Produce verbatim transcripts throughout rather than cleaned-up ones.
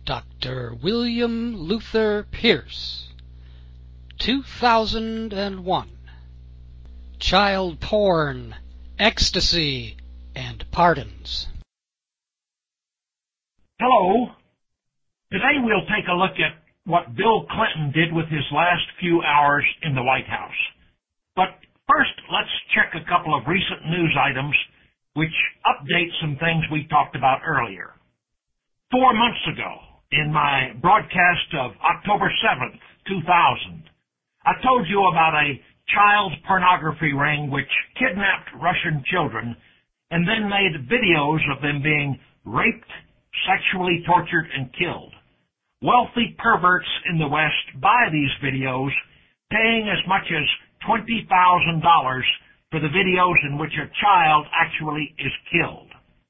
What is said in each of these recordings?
Doctor William Luther Pierce, two thousand one. Child Porn, Ecstasy, and Pardons. Hello. Today we'll take a look at what Bill Clinton did with his last few hours in the White House. But first, let's check a couple of recent news items which update some things we talked about earlier. Four months ago, in my broadcast of October seventh, two thousand, I told you about a child pornography ring which kidnapped Russian children and then made videos of them being raped, sexually tortured, and killed. Wealthy perverts in the West buy these videos, paying as much as twenty thousand dollars for the videos in which a child actually is killed.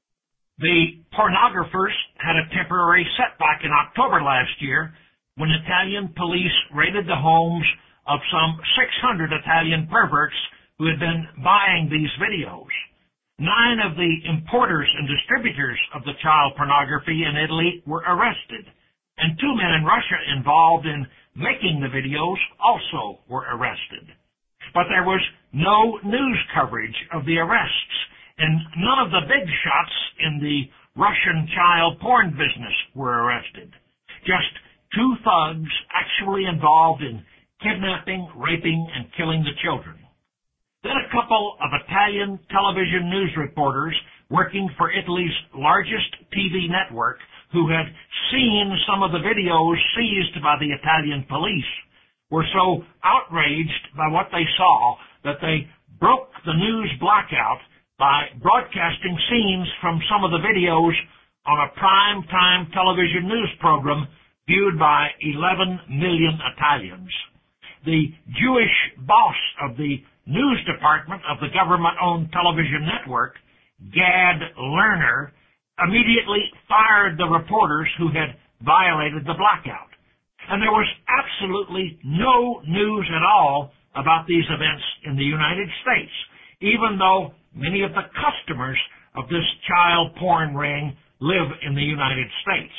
The pornographers had a temporary setback in October last year when Italian police raided the homes of some six hundred Italian perverts who had been buying these videos. Nine of the importers and distributors of the child pornography in Italy were arrested, and two men in Russia involved in making the videos also were arrested. But there was no news coverage of the arrests, and none of the big shots in the Russian child porn business were arrested. Just two thugs actually involved in kidnapping, raping, and killing the children. Then a couple of Italian television news reporters working for Italy's largest T V network who had seen some of the videos seized by the Italian police were so outraged by what they saw that they broke the news blackout by broadcasting scenes from some of the videos on a prime-time television news program viewed by eleven million Italians. The Jewish boss of the news department of the government-owned television network, Gad Lerner, immediately fired the reporters who had violated the blackout. And there was absolutely no news at all about these events in the United States, even though many of the customers of this child porn ring live in the United States.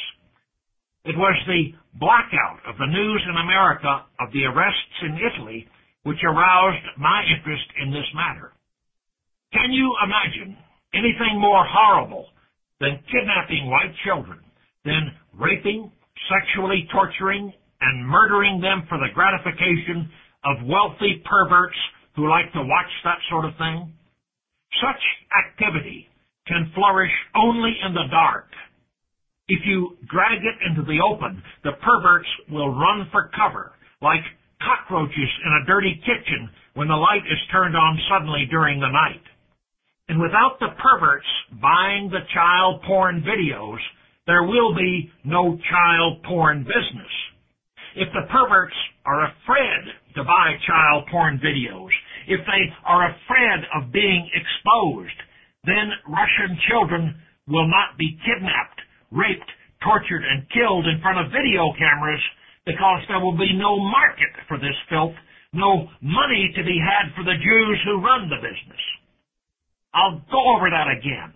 It was the blackout of the news in America of the arrests in Italy which aroused my interest in this matter. Can you imagine anything more horrible than kidnapping white children, than raping, sexually torturing, and murdering them for the gratification of wealthy perverts who like to watch that sort of thing? Such activity can flourish only in the dark. If you drag it into the open, the perverts will run for cover, like cockroaches in a dirty kitchen when the light is turned on suddenly during the night. And without the perverts buying the child porn videos, there will be no child porn business. If the perverts are afraid to buy child porn videos, if they are afraid of being exposed, then Russian children will not be kidnapped, raped, tortured, and killed in front of video cameras because there will be no market for this filth, no money to be had for the Jews who run the business. I'll go over that again.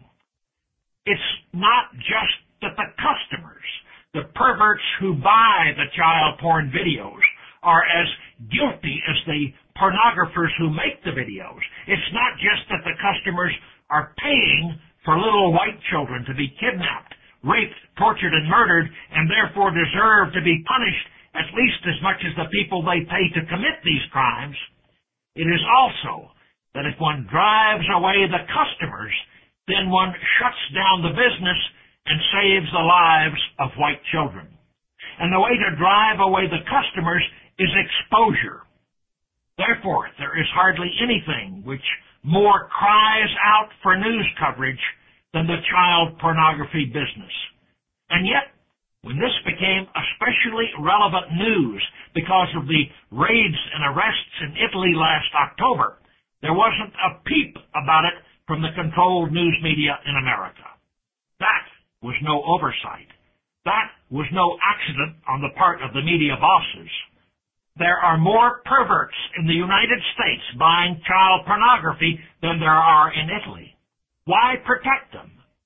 It's not just that the customers, the perverts who buy the child porn videos, are as guilty as the pornographers who make the videos. It's not just that the customers are paying for little white children to be kidnapped, raped, tortured, and murdered, and therefore deserve to be punished at least as much as the people they pay to commit these crimes. It is also that if one drives away the customers, then one shuts down the business and saves the lives of white children. And the way to drive away the customers is exposure. Therefore, there is hardly anything which more cries out for news coverage than the child pornography business. And yet, when this became especially relevant news because of the raids and arrests in Italy last October, there wasn't a peep about it from the controlled news media in America. That was no oversight. That was no accident on the part of the media bosses. There are more perverts in the United States buying child pornography than there are in Italy. Why protect them?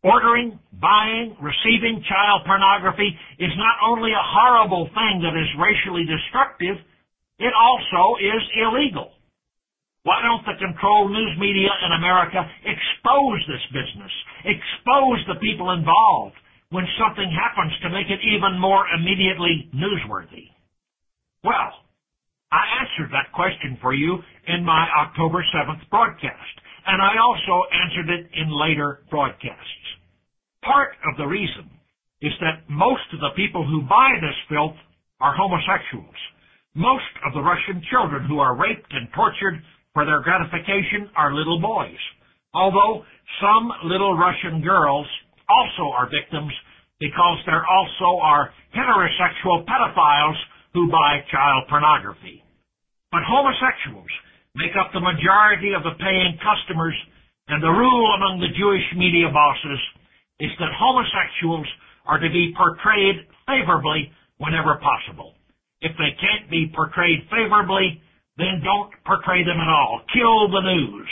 Ordering, buying, receiving child pornography is not only a horrible thing that is racially destructive, it also is illegal. Why don't the controlled news media in America expose this business, expose the people involved when something happens to make it even more immediately newsworthy? Well, I answered that question for you in my October seventh broadcast, and I also answered it in later broadcasts. Part of the reason is that most of the people who buy this filth are homosexuals. Most of the Russian children who are raped and tortured for their gratification are little boys, although some little Russian girls also are victims because there also are heterosexual pedophiles who buy child pornography. But homosexuals make up the majority of the paying customers, and the rule among the Jewish media bosses is that homosexuals are to be portrayed favorably whenever possible. If they can't be portrayed favorably, then don't portray them at all. Kill the news.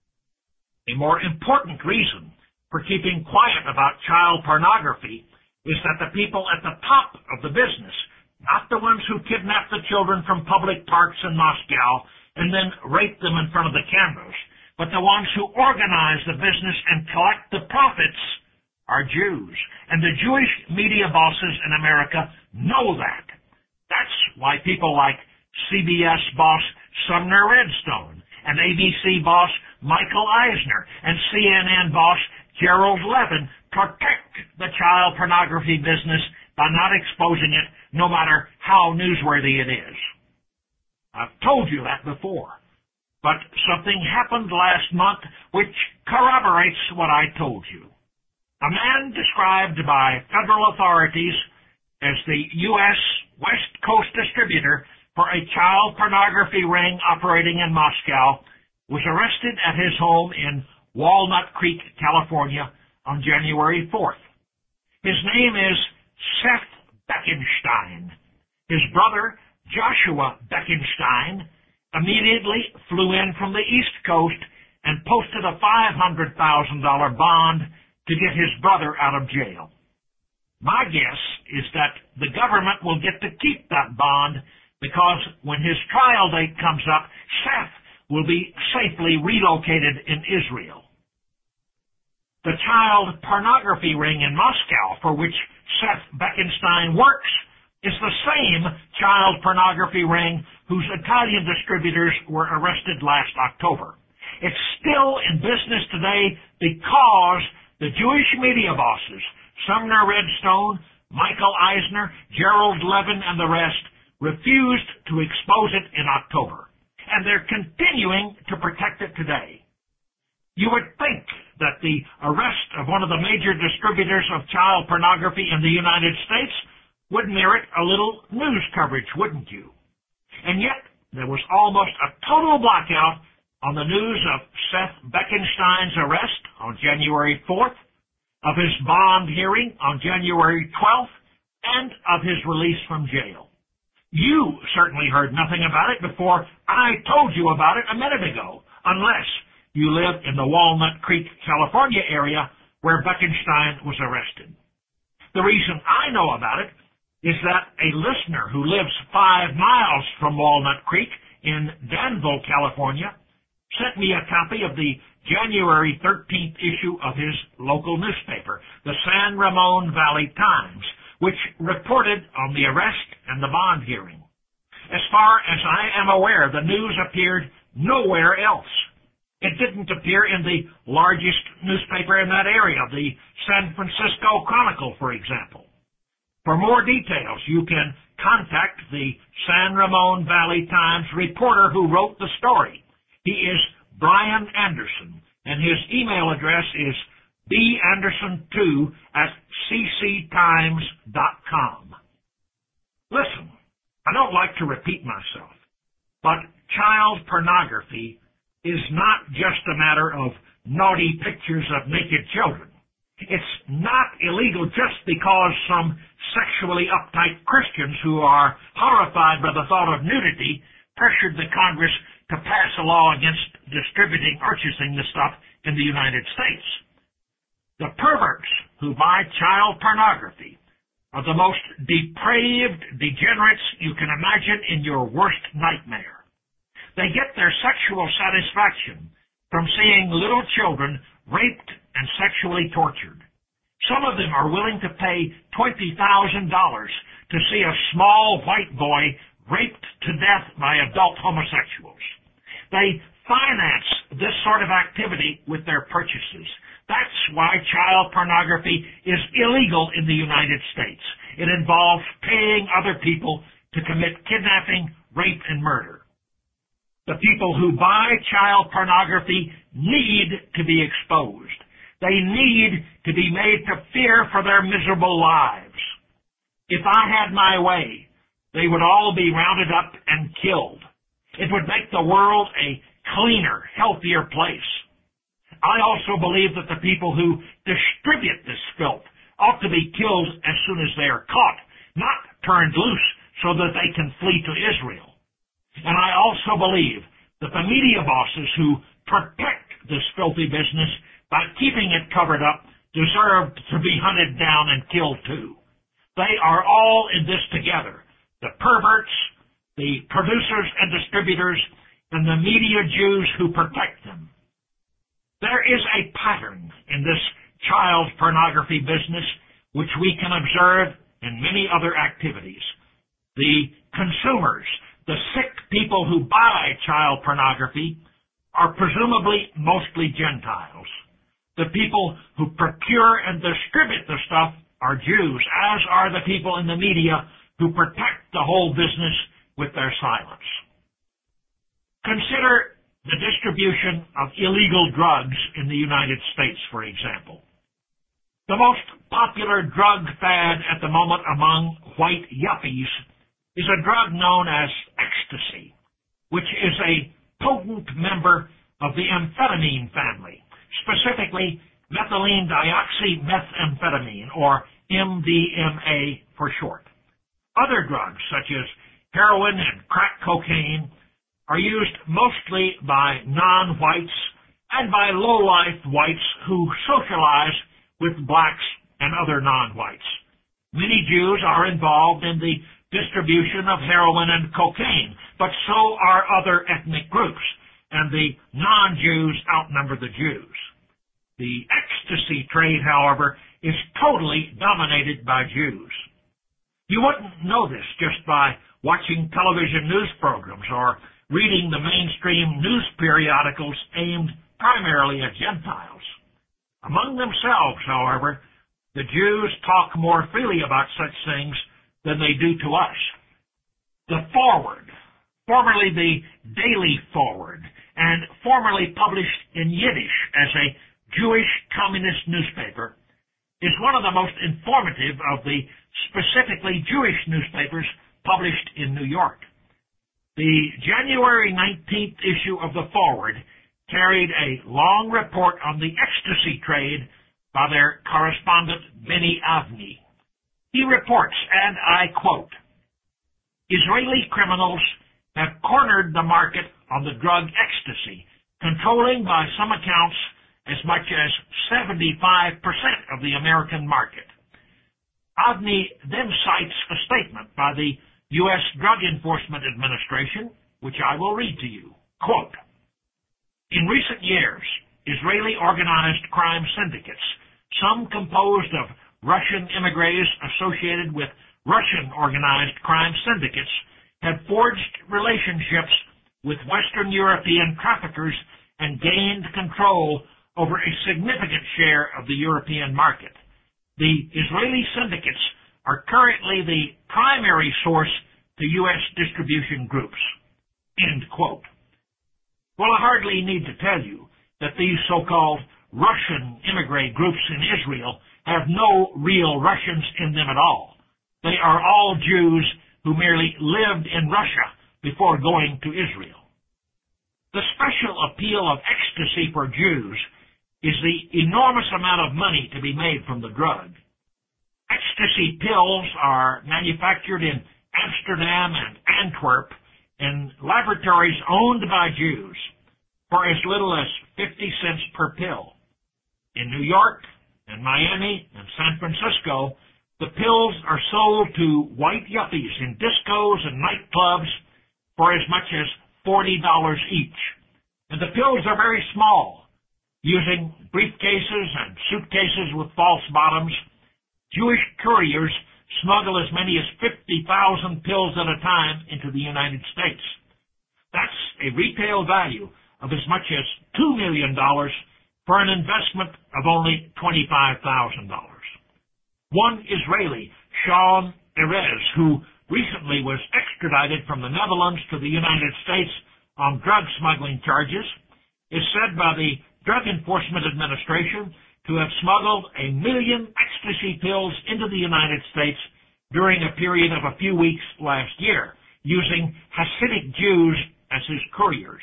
A more important reason for keeping quiet about child pornography is that the people at the top of the business, not the ones who kidnap the children from public parks in Moscow and then rape them in front of the cameras, but the ones who organize the business and collect the profits, are Jews. And the Jewish media bosses in America know that. That's why people like C B S boss Sumner Redstone, and A B C boss Michael Eisner, and C N N boss Gerald Levin protect the child pornography business by not exposing it, no matter how newsworthy it is. I've told you that before, but something happened last month which corroborates what I told you. A man described by federal authorities as the U S West Coast distributor for a child pornography ring operating in Moscow was arrested at his home in Walnut Creek, California on January fourth. His name is Seth Beckenstein. His brother, Joshua Beckenstein, immediately flew in from the East Coast and posted a five hundred thousand dollars bond to get his brother out of jail. My guess is that the government will get to keep that bond because when his trial date comes up, Seth will be safely relocated in Israel. The child pornography ring in Moscow for which Seth Beckenstein works is the same child pornography ring whose Italian distributors were arrested last October. It's still in business today because the Jewish media bosses, Sumner Redstone, Michael Eisner, Gerald Levin, and the rest, refused to expose it in October, and they're continuing to protect it today. You would think that the arrest of one of the major distributors of child pornography in the United States would merit a little news coverage, wouldn't you? And yet, there was almost a total blackout on the news of Seth Beckenstein's arrest on January fourth, of his bond hearing on January twelfth, and of his release from jail. You certainly heard nothing about it before I told you about it a minute ago, unless you live in the Walnut Creek, California area where Beckenstein was arrested. The reason I know about it is that a listener who lives five miles from Walnut Creek in Danville, California, sent me a copy of the January thirteenth issue of his local newspaper, the San Ramon Valley Times, which reported on the arrest and the bond hearing. As far as I am aware, the news appeared nowhere else. It didn't appear in the largest newspaper in that area, the San Francisco Chronicle, for example. For more details, you can contact the San Ramon Valley Times reporter who wrote the story. He is Brian Anderson, and his email address is b anderson two at c c times dot com. Listen, I don't like to repeat myself, but child pornography is not just a matter of naughty pictures of naked children. It's not illegal just because some sexually uptight Christians who are horrified by the thought of nudity pressured the Congress to pass a law against distributing, purchasing the stuff in the United States. The perverts who buy child pornography are the most depraved degenerates you can imagine in your worst nightmare. They get their sexual satisfaction from seeing little children raped and sexually tortured. Some of them are willing to pay twenty thousand dollars to see a small white boy raped to death by adult homosexuals. They finance this sort of activity with their purchases. That's why child pornography is illegal in the United States. It involves paying other people to commit kidnapping, rape, and murder. The people who buy child pornography need to be exposed. They need to be made to fear for their miserable lives. If I had my way, they would all be rounded up and killed. It would make the world a cleaner, healthier place. I also believe that the people who distribute this filth ought to be killed as soon as they are caught, not turned loose so that they can flee to Israel. And I also believe that the media bosses who protect this filthy business by keeping it covered up deserve to be hunted down and killed too. They are all in this together, the perverts, the producers and distributors, and the media Jews who protect them. There is a pattern in this child pornography business which we can observe in many other activities. The consumers, the sick people who buy child pornography, are presumably mostly Gentiles. The people who procure and distribute the stuff are Jews, as are the people in the media who protect the whole business with their silence. Consider the distribution of illegal drugs in the United States, for example. The most popular drug fad at the moment among white yuppies is a drug known as ecstasy, which is a potent member of the amphetamine family, specifically methylene dioxymethamphetamine, or M D M A for short. Other drugs, such as heroin and crack cocaine, are used mostly by non-whites and by low-life whites who socialize with blacks and other non-whites. Many Jews are involved in the distribution of heroin and cocaine, but so are other ethnic groups, and the non-Jews outnumber the Jews. The ecstasy trade, however, is totally dominated by Jews. You wouldn't know this just by watching television news programs or reading the mainstream news periodicals aimed primarily at Gentiles. Among themselves, however, the Jews talk more freely about such things than they do to us. The Forward, formerly the Daily Forward, and formerly published in Yiddish as a Jewish communist newspaper, is one of the most informative of the specifically Jewish newspapers published in New York. The January nineteenth issue of the Forward carried a long report on the ecstasy trade by their correspondent Benny Avni. He reports, and I quote, "Israeli criminals have cornered the market on the drug ecstasy, controlling by some accounts as much as seventy-five percent of the American market." Avni then cites a statement by the U S Drug Enforcement Administration, which I will read to you. Quote, "In recent years, Israeli organized crime syndicates, some composed of Russian immigrants associated with Russian organized crime syndicates, have forged relationships with Western European traffickers and gained control over a significant share of the European market. The Israeli syndicates are currently the primary source to U S distribution groups." End quote. Well, I hardly need to tell you that these so-called Russian immigrant groups in Israel have no real Russians in them at all. They are all Jews who merely lived in Russia before going to Israel. The special appeal of ecstasy for Jews is the enormous amount of money to be made from the drug. Ecstasy pills are manufactured in Amsterdam and Antwerp in laboratories owned by Jews for as little as fifty cents per pill. In New York In Miami and San Francisco, the pills are sold to white yuppies in discos and nightclubs for as much as forty dollars each. And the pills are very small, using briefcases and suitcases with false bottoms. Jewish couriers smuggle as many as fifty thousand pills at a time into the United States. That's a retail value of as much as two million dollars for an investment of only twenty-five thousand dollars. One Israeli, Shawn Erez, who recently was extradited from the Netherlands to the United States on drug smuggling charges, is said by the Drug Enforcement Administration to have smuggled a million ecstasy pills into the United States during a period of a few weeks last year, using Hasidic Jews as his couriers.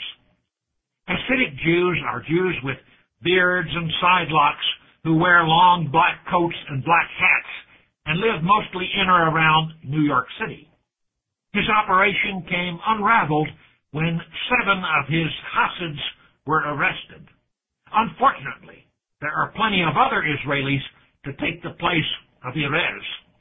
Hasidic Jews are Jews with beards and side locks who wear long black coats and black hats and live mostly in or around New York City. His operation came unraveled when seven of his Hasids were arrested. Unfortunately, there are plenty of other Israelis to take the place of Erez.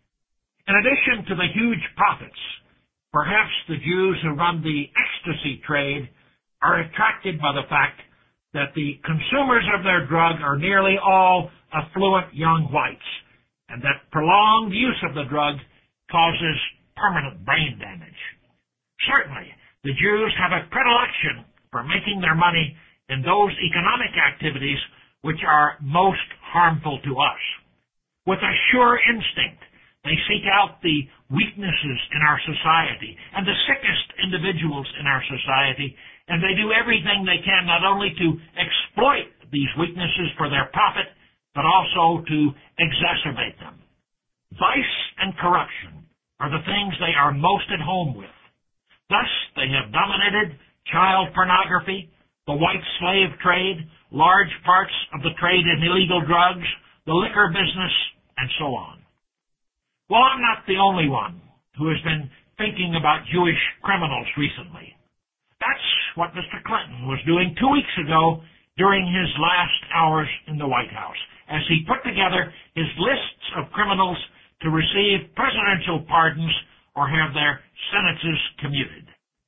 In addition to the huge profits, perhaps the Jews who run the ecstasy trade are attracted by the fact that the consumers of their drug are nearly all affluent young whites, and that prolonged use of the drug causes permanent brain damage. Certainly, the Jews have a predilection for making their money in those economic activities which are most harmful to us. With a sure instinct, they seek out the weaknesses in our society and the sickest individuals in our society, and they do everything they can not only to exploit these weaknesses for their profit, but also to exacerbate them. Vice and corruption are the things they are most at home with. Thus, they have dominated child pornography, the white slave trade, large parts of the trade in illegal drugs, the liquor business, and so on. Well, I'm not the only one who has been thinking about Jewish criminals recently. That's what Mister Clinton was doing two weeks ago during his last hours in the White House, as he put together his lists of criminals to receive presidential pardons or have their sentences commuted.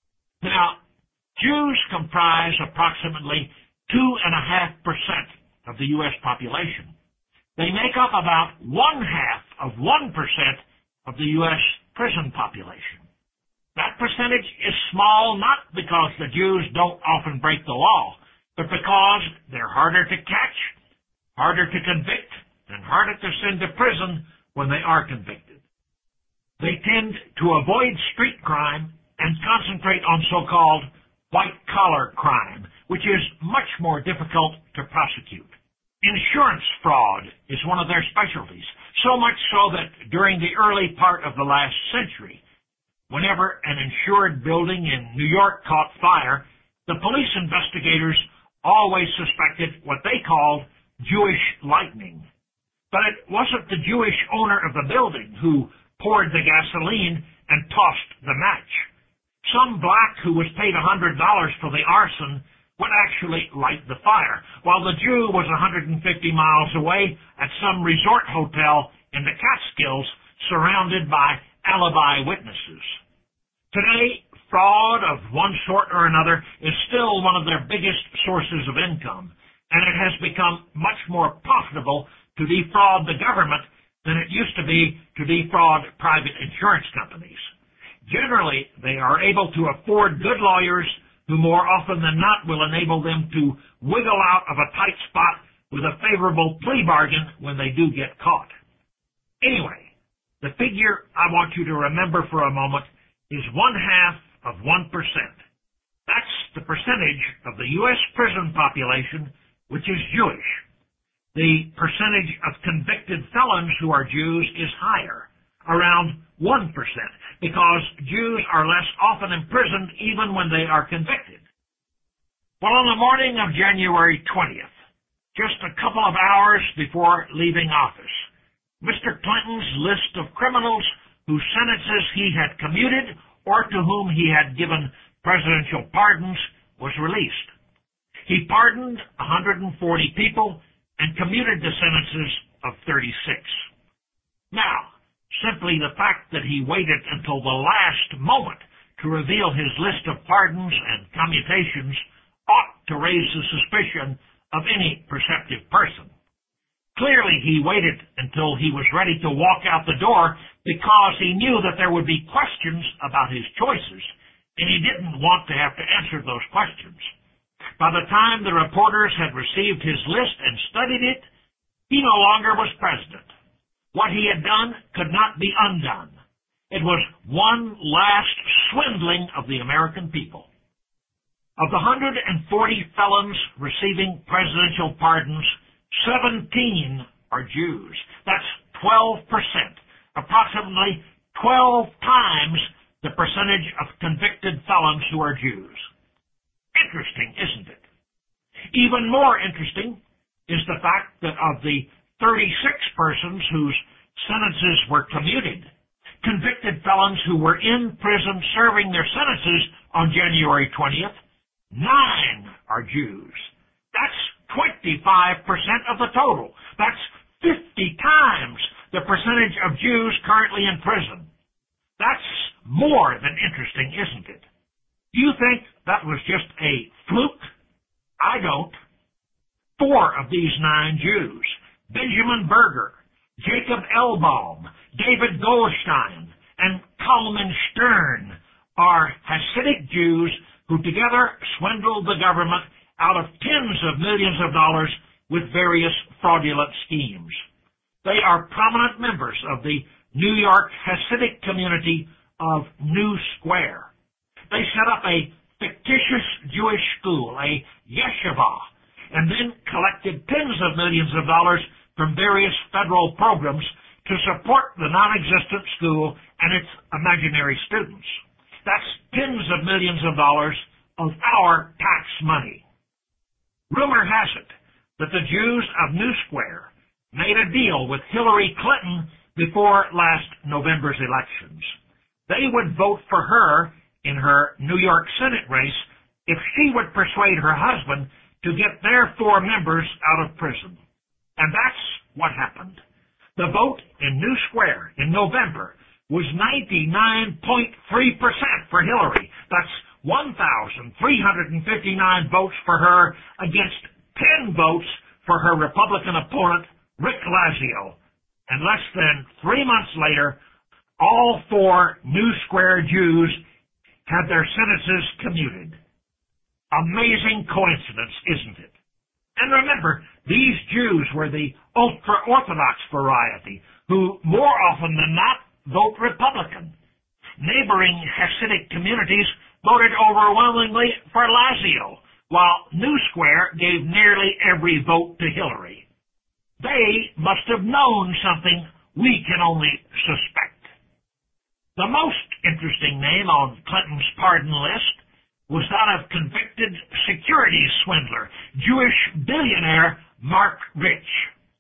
Now, Jews comprise approximately two and a half percent of the U S population. They make up about one half of one percent of the U S prison population. That percentage is small not because the Jews don't often break the law, but because they're harder to catch, harder to convict, and harder to send to prison when they are convicted. They tend to avoid street crime and concentrate on so-called white-collar crime, which is much more difficult to prosecute. Insurance fraud is one of their specialties, so much so that during the early part of the last century, whenever an insured building in New York caught fire, the police investigators always suspected what they called Jewish lightning. But it wasn't the Jewish owner of the building who poured the gasoline and tossed the match. Some black who was paid one hundred dollars for the arson would actually light the fire, while the Jew was one hundred fifty miles away at some resort hotel in the Catskills, surrounded by alibi witnesses. Today, fraud of one sort or another is still one of their biggest sources of income, and it has become much more profitable to defraud the government than it used to be to defraud private insurance companies. Generally, they are able to afford good lawyers who more often than not will enable them to wiggle out of a tight spot with a favorable plea bargain when they do get caught. Anyway, the figure I want you to remember for a moment is one half of one percent. That's the percentage of the U S prison population which is Jewish. The percentage of convicted felons who are Jews is higher, around one percent, because Jews are less often imprisoned even when they are convicted. Well, on the morning of January twentieth, just a couple of hours before leaving office, Mister Clinton's list of criminals whose sentences he had commuted or to whom he had given presidential pardons was released. He pardoned one hundred forty people and commuted the sentences of thirty-six. Now, simply the fact that he waited until the last moment to reveal his list of pardons and commutations ought to raise the suspicion of any perceptive person. Clearly, he waited until he was ready to walk out the door because he knew that there would be questions about his choices, and he didn't want to have to answer those questions. By the time the reporters had received his list and studied it, he no longer was president. What he had done could not be undone. It was one last swindling of the American people. Of the one hundred forty felons receiving presidential pardons, seventeen are Jews. That's twelve percent, approximately twelve times the percentage of convicted felons who are Jews. Interesting, isn't it? Even more interesting is the fact that of the thirty-six persons whose sentences were commuted, convicted felons who were in prison serving their sentences on January twentieth, nine are Jews. That's twenty-five percent of the total. That's fifty times the percentage of Jews currently in prison. That's more than interesting, isn't it? Do you think that was just a fluke? I don't. Four of these nine Jews, Benjamin Berger, Jacob Elbaum, David Goldstein, and Kalman Stern, are Hasidic Jews who together swindled the government out of tens of millions of dollars with various fraudulent schemes. They are prominent members of the New York Hasidic community of New Square. They set up a fictitious Jewish school, a yeshiva, and then collected tens of millions of dollars from various federal programs to support the non-existent school and its imaginary students. That's tens of millions of dollars of our tax money. Rumor has it that the Jews of New Square made a deal with Hillary Clinton before last November's elections. They would vote for her in her New York Senate race if she would persuade her husband to get their four members out of prison. And that's what happened. The vote in New Square in November was ninety-nine point three percent for Hillary. That's one thousand three hundred fifty-nine votes for her against ten votes for her Republican opponent, Rick Lazio. And less than three months later, all four New Square Jews had their sentences commuted. Amazing coincidence, isn't it? And remember, these Jews were the ultra-Orthodox variety, who more often than not vote Republican. Neighboring Hasidic communities voted overwhelmingly for Lazio, while New Square gave nearly every vote to Hillary. They must have known something we can only suspect. The most interesting name on Clinton's pardon list was that of convicted securities swindler, Jewish billionaire Marc Rich.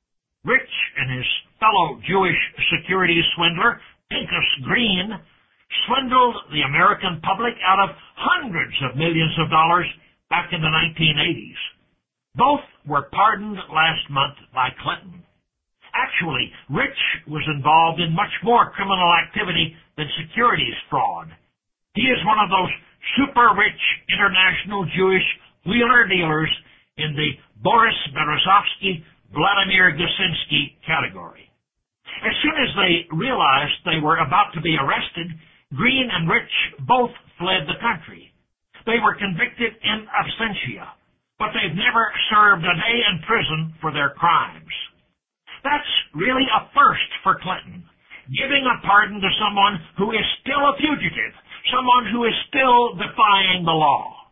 Rich and his fellow Jewish securities swindler, Pincus Green, swindled the American public out of hundreds of millions of dollars back in the nineteen eighties. Both were pardoned last month by Clinton. Actually, Rich was involved in much more criminal activity than securities fraud. He is one of those super-rich international Jewish wheeler-dealers in the Boris Berezovsky, Vladimir Gusinsky category. As soon as they realized they were about to be arrested, Green and Rich both fled the country. They were convicted in absentia, but they've never served a day in prison for their crimes. That's really a first for Clinton, giving a pardon to someone who is still a fugitive, someone who is still defying the law.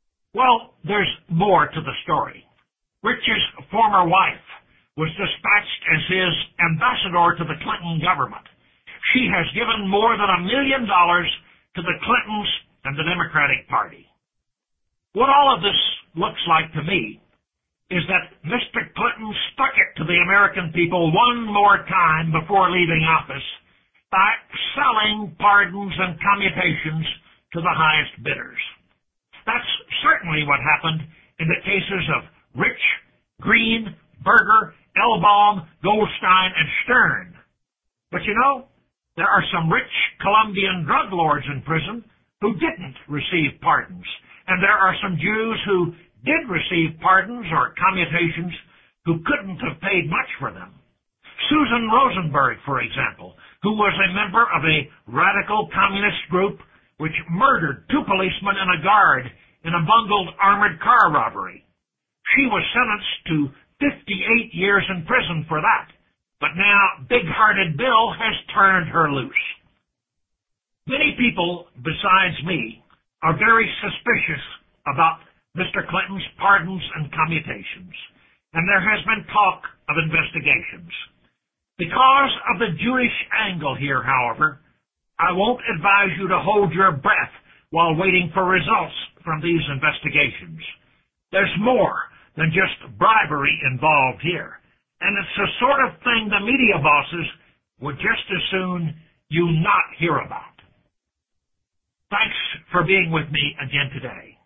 Well, there's more to the story. Rich's former wife was dispatched as his ambassador to the Clinton government. She has given more than a million dollars to the Clintons and the Democratic Party. What all of this looks like to me is that Mister Clinton stuck it to the American people one more time before leaving office by selling pardons and commutations to the highest bidders. That's certainly what happened in the cases of Rich, Green, Berger, Elbaum, Goldstein, and Stern. But you know, there are some rich Colombian drug lords in prison who didn't receive pardons, and there are some Jews who did receive pardons or commutations who couldn't have paid much for them. Susan Rosenberg, for example, who was a member of a radical communist group which murdered two policemen and a guard in a bungled armored car robbery. She was sentenced to fifty-eight years in prison for that, but now big-hearted Bill has turned her loose. Many people besides me are very suspicious about Mister Clinton's pardons and commutations, and there has been talk of investigations. Because of the Jewish angle here, however, I won't advise you to hold your breath while waiting for results from these investigations. There's more than just bribery involved here, and it's the sort of thing the media bosses would just as soon you not hear about. Thanks for being with me again today.